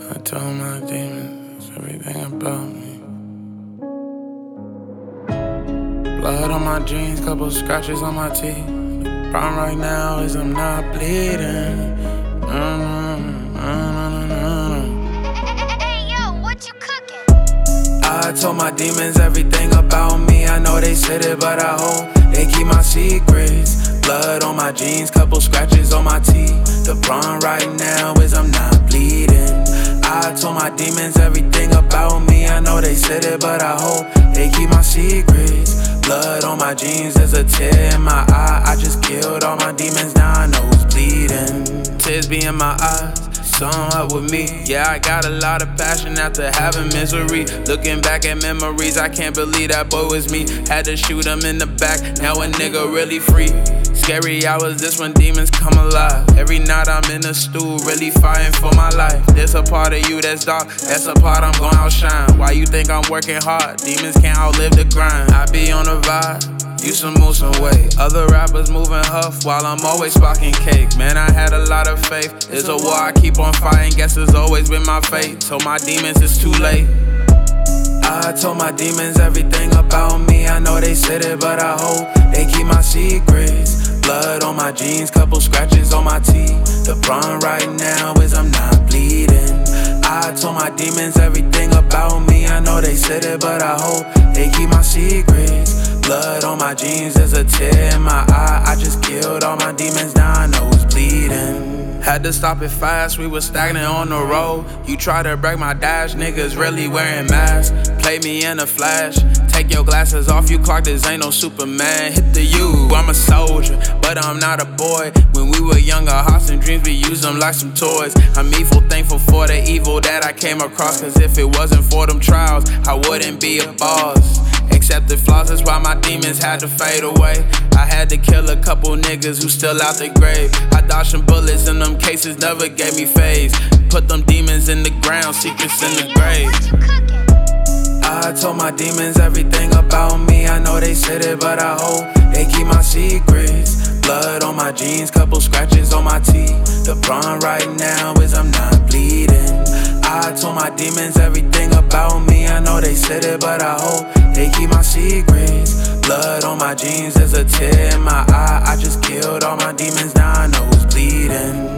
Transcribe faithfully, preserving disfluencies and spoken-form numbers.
I told my demons everything about me. Blood on my jeans, couple scratches on my teeth. The problem right now is I'm not bleeding. No, no, no, no, no, no. Hey, yo, what you cooking? I told my demons everything about me. I know they said it, but I hope they keep my secrets. Blood on my jeans, couple scratches on my teeth. The problem right now is I'm not bleeding. I told my demons everything about me. I know they said it, but I hope they keep my secrets. Blood on my jeans, there's a tear in my eye. I just killed all my demons, now I know who's bleeding. Tears be in my eyes, something up with me. Yeah, I got a lot of passion after having misery. Looking back at memories, I can't believe that boy was me. Had to shoot him in the back, now a nigga really free. Scary hours, this when demons come alive. Every night I'm in the stool, really fighting for my life. There's a part of you that's dark, that's a part I'm gon' outshine. Why you think I'm working hard? Demons can't outlive the grind. I be on a vibe, used to move some weight. Other rappers moving huff while I'm always sparking cake. Man, I had a lot of faith. There's a war I keep on fighting, guess it's always been my fate. Told my demons it's too late. I told my demons everything about me. I know they said it, but I hope they keep my secrets. Blood on my jeans, couple scratches on my teeth. The problem right now is I'm not bleeding. I told my demons everything about me. I know they said it, but I hope they keep my secrets. Blood on my jeans, there's a tear in my eye. I just killed all my demons, now I know who's bleeding. Had to stop it fast, we was stagnant on the road. You try to break my dash, niggas really wearing masks. Play me in a flash, take your glasses off, you Clark, this ain't no Superman. Hit the U, I'm a soldier, but I'm not a boy. When we were younger, hearts and dreams, we used them like some toys. I'm evil, thankful for the evil that I came across. Cause if it wasn't for them trials, I wouldn't be a boss. Accepted flaws, that's why my demons had to fade away. I had to kill a couple niggas who still out the grave. I dodged some bullets and them cases never gave me phase. Put them demons in the ground, secrets in the grave. I told my demons everything about me. I know they said it, but I hope they keep my secrets. Blood on my jeans, couple scratches on my teeth. The problem right now is I'm not bleeding. I told my demons everything about me. I know they said it, but I hope they keep my secrets. Blood on my jeans, there's a tear in my eye. I just killed all my demons, now I know who's bleeding.